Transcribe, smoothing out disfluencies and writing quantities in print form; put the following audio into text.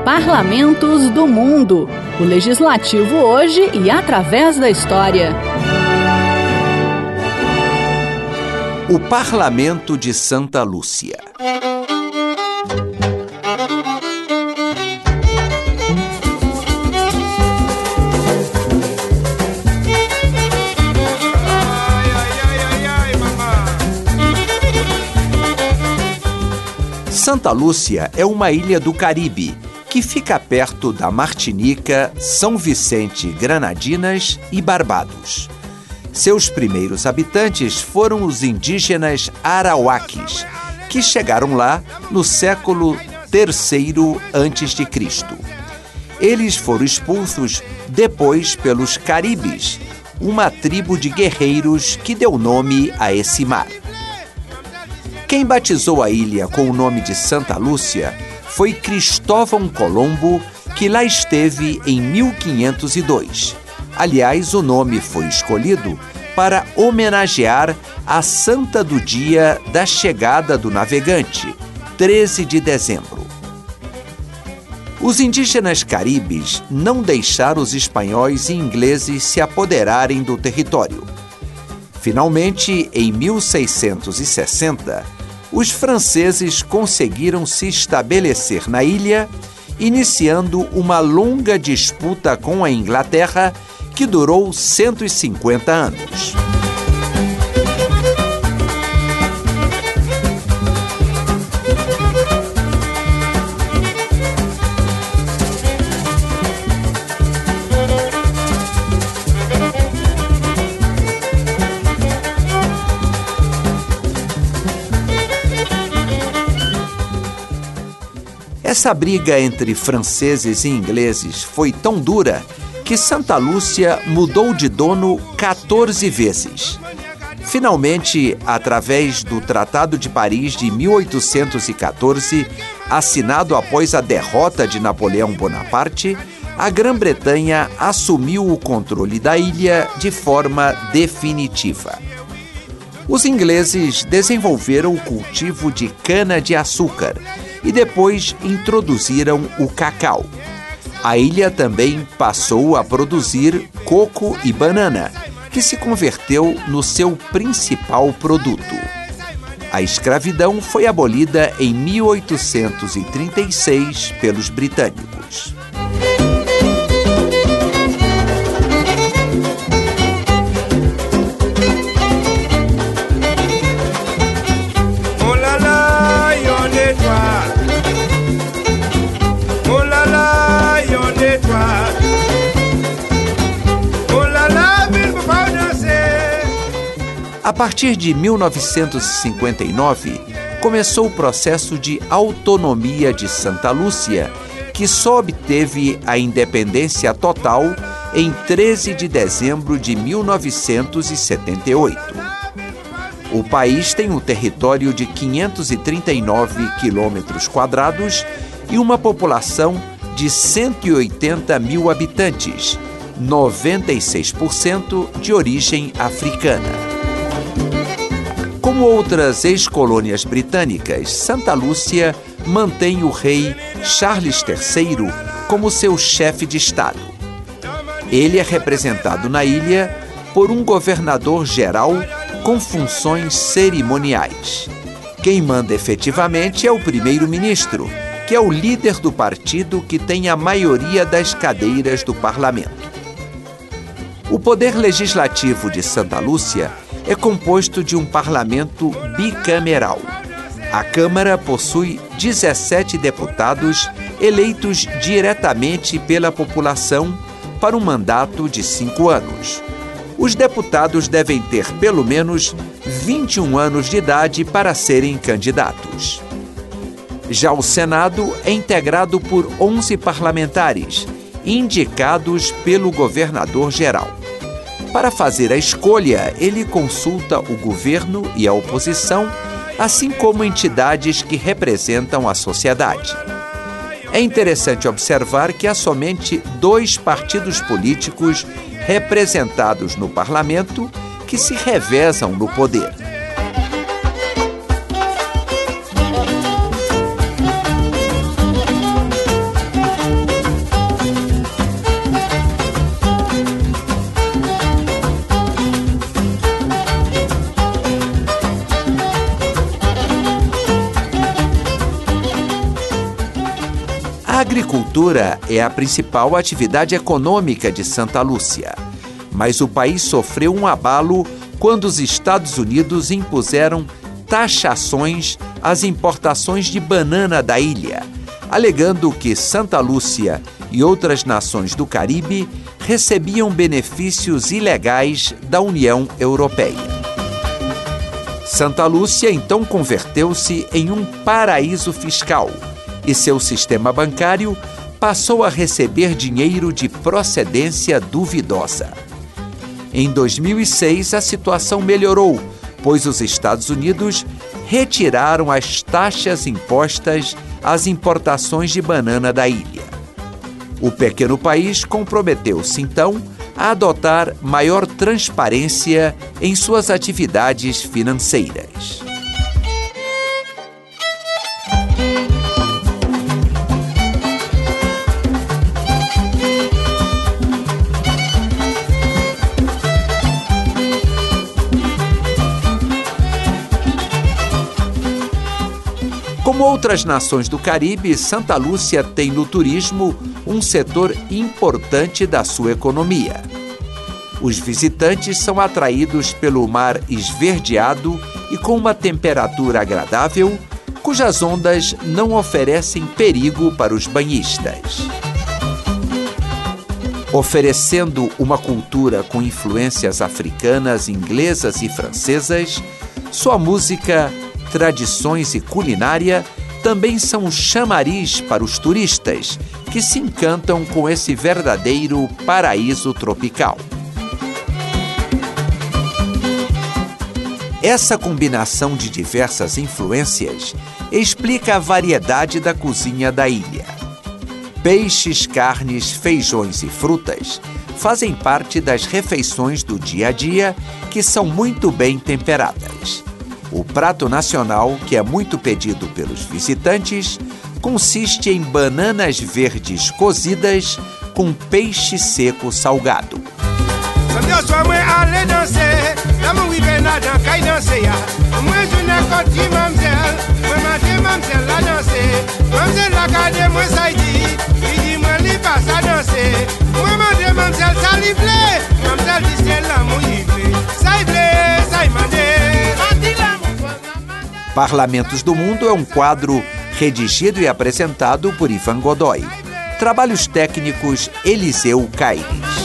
Parlamentos do Mundo. O Legislativo hoje e através da história. O Parlamento de Santa Lúcia. Santa Lúcia é uma ilha do Caribe, que fica perto da Martinica, São Vicente, Granadinas e Barbados. Seus primeiros habitantes foram os indígenas arauaques, que chegaram lá no século III a.C. Eles foram expulsos depois pelos caribes, uma tribo de guerreiros que deu nome a esse mar. Quem batizou a ilha com o nome de Santa Lúcia foi Cristóvão Colombo, que lá esteve em 1502. Aliás, o nome foi escolhido para homenagear a santa do dia da chegada do navegante, 13 de dezembro. Os indígenas caribes não deixaram os espanhóis e ingleses se apoderarem do território. Finalmente, em 1660, os franceses conseguiram se estabelecer na ilha, iniciando uma longa disputa com a Inglaterra que durou 150 anos. Essa briga entre franceses e ingleses foi tão dura que Santa Lúcia mudou de dono 14 vezes. Finalmente, através do Tratado de Paris de 1814, assinado após a derrota de Napoleão Bonaparte, a Grã-Bretanha assumiu o controle da ilha de forma definitiva. Os ingleses desenvolveram o cultivo de cana-de-açúcar e depois introduziram o cacau. A ilha também passou a produzir coco e banana, que se converteu no seu principal produto. A escravidão foi abolida em 1836 pelos britânicos. A partir de 1959, começou o processo de autonomia de Santa Lúcia, que só obteve a independência total em 13 de dezembro de 1978. O país tem um território de 539 quilômetros quadrados e uma população de 180 mil habitantes, 96% de origem africana. Como outras ex-colônias britânicas, Santa Lúcia mantém o rei Charles III como seu chefe de Estado. Ele é representado na ilha por um governador-geral com funções cerimoniais. Quem manda efetivamente é o primeiro-ministro, que é o líder do partido que tem a maioria das cadeiras do parlamento. O poder legislativo de Santa Lúcia é composto de um parlamento bicameral. A Câmara possui 17 deputados eleitos diretamente pela população para um mandato de 5 anos. Os deputados devem ter pelo menos 21 anos de idade para serem candidatos. Já o Senado é integrado por 11 parlamentares, indicados pelo governador-geral. Para fazer a escolha, ele consulta o governo e a oposição, assim como entidades que representam a sociedade. É interessante observar que há somente 2 partidos políticos representados no parlamento que se revezam no poder. A agricultura é a principal atividade econômica de Santa Lúcia, mas o país sofreu um abalo quando os Estados Unidos impuseram taxações às importações de banana da ilha, alegando que Santa Lúcia e outras nações do Caribe recebiam benefícios ilegais da União Europeia. Santa Lúcia então converteu-se em um paraíso fiscal e seu sistema bancário passou a receber dinheiro de procedência duvidosa. Em 2006, a situação melhorou, pois os Estados Unidos retiraram as taxas impostas às importações de banana da ilha. O pequeno país comprometeu-se, então, a adotar maior transparência em suas atividades financeiras. Como outras nações do Caribe, Santa Lúcia tem no turismo um setor importante da sua economia. Os visitantes são atraídos pelo mar esverdeado e com uma temperatura agradável, cujas ondas não oferecem perigo para os banhistas. Oferecendo uma cultura com influências africanas, inglesas e francesas, sua música, tradições e culinária também são um chamariz para os turistas que se encantam com esse verdadeiro paraíso tropical. Essa combinação de diversas influências explica a variedade da cozinha da ilha. Peixes, carnes, feijões e frutas fazem parte das refeições do dia a dia, que são muito bem temperadas. O prato nacional, que é muito pedido pelos visitantes, consiste em bananas verdes cozidas com peixe seco salgado. Parlamentos do Mundo é um quadro redigido e apresentado por Ivan Godoy. Trabalhos técnicos Eliseu Caires.